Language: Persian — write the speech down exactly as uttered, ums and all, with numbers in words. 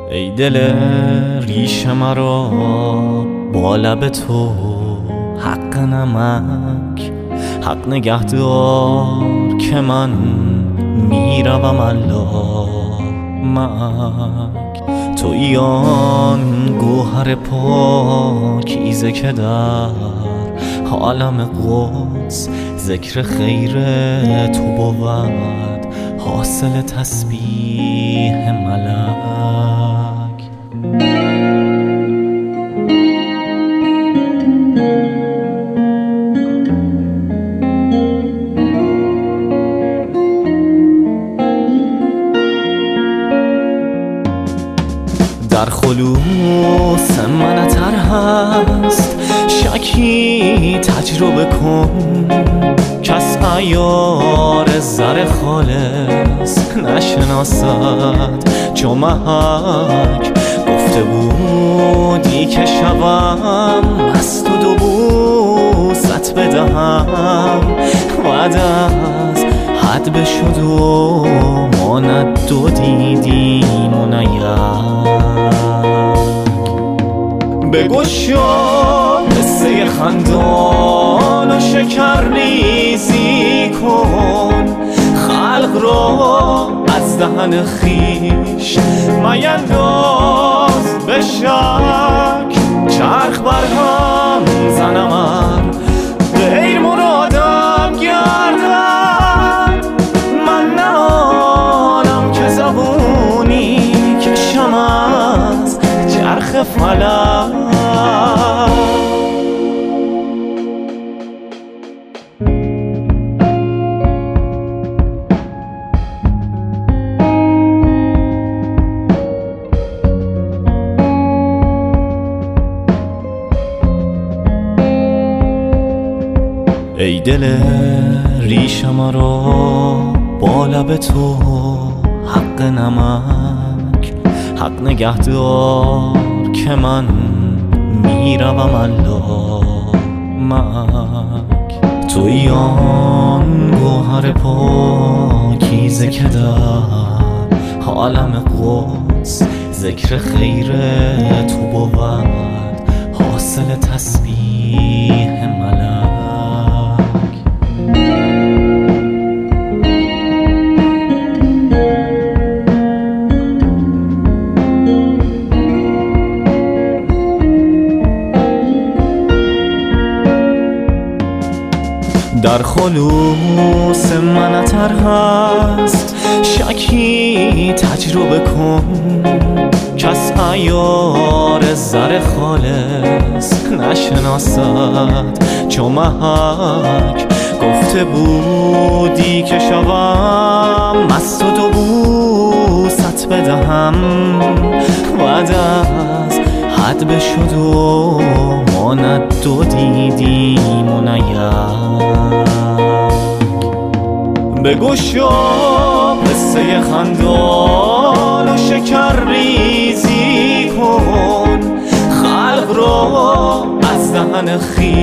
ای دل ریش مرا با لب تو حق نمک، حق نگهدار که من میروم الله مک. تویی آن گوهر پاکیزه که در عالم قدس ذکر خیر تو بود حاصل تسبیح ملک. در خلوص من اثر هست، شکی تجربه کن، کس عیار زر خالص نشناسد چو محک. گفته بودی که شوم مست و دو بوست بدهم، وعد از حد بشد و ما نه دو دیدیم و نه بگشا قصه خندان و شکرریزی کن، خلق را از دهن خویش مینداز به شک. چرخ برهم زنم ار غیر مرادم گردد، من نه آنم که زبونی کشم از چرخ فلک. ای دل ریش مرا با لب تو حق نمک، حق نگهدار که من میروم الله مک. تویی آن گوهر پاکیزه که در عالم قدس ذکر خیر تو بود حاصل تسبیح ملک. در خلوص من اثر هست، شکی تجربه کن، کس عیار زر خالص نشناسد چو محک. گفته بودی که شوم مست و دو بوست بدهم، وعد از حد بشد و ما نه دو دیدیم و نه بگشا قصه خندان و شکرریزی کن، خلق را از دهن خویش